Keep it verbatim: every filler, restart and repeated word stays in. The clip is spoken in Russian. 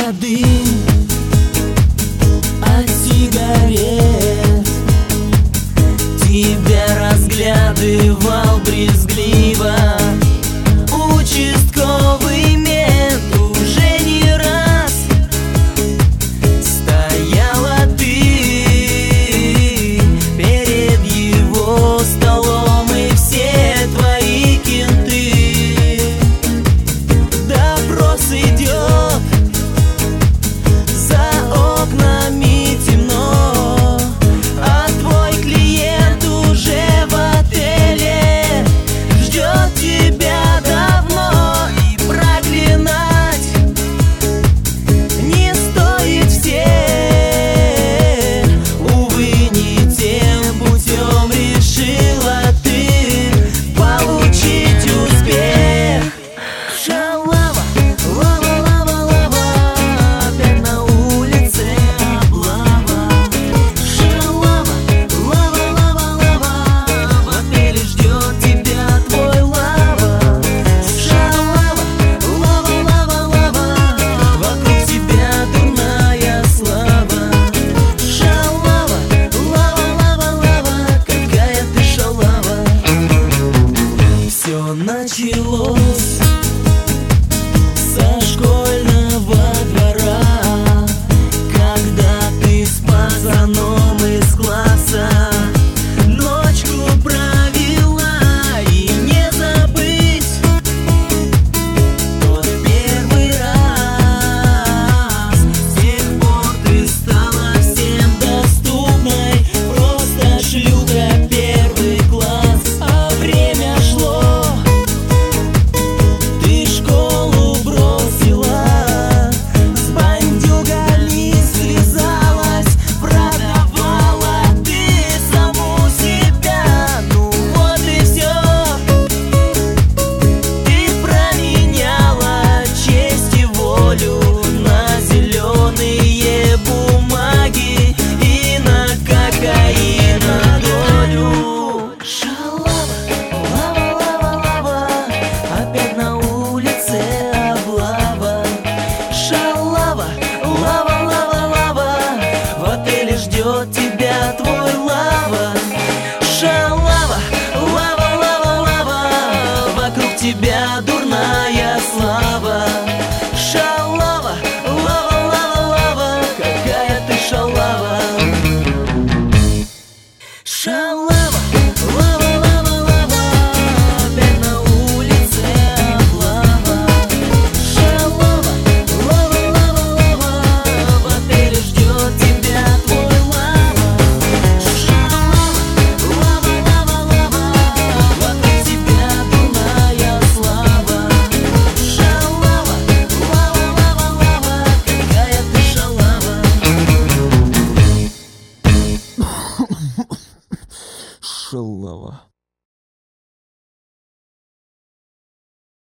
дым от сигарет. Тебя разглядывал брезгливо участковый мент. Уже не раз стояла ты перед его столом, и все твои кенты. Допрос идет, за окнами темно, а твой клиент уже в отеле ждет тебя давно. И проклинать не стоит всех, увы, не тем путем решила ты получить успех. Шалава, лава, лава, лава, опять на улице облава. Шалава, лава, лава, лава, в отеле ждет тебя твой лава. Шалава, лава, лава, лава, вокруг тебя дурная слава. Шалава, лава, лава, лава, какая ты шалава. Все началось со школьного двора, когда ты с пацаном из класса ночку провела. И не забыть тот первый раз. С тех пор ты стала всем доступной, просто шлюха первый класс. А время шло, ты школу бросила, с бандюгами связалась, продавала ты саму себя. Ну вот и все, ты променяла честь и волю на зеленые бумаги и на кокаин на долю. Шалава, лава, лава, лава, опять на улице облава. Шалава, лава, лава, лава, в отеле ждет тебя твой лава. Шалава, лава, лава, лава, вокруг тебя дурная слава. Шалава, лава, лава, лава, какая ты шалава. Шалава, лава, лава, лава, опять на улице облава. Шалава, лава, лава, лава, в отеле ждет тебя твой лава. Шалава, лава, лава, лава, вокруг тебя дурная слава. Шалава, лава, лава, лава, какая ты шалава. Шалава.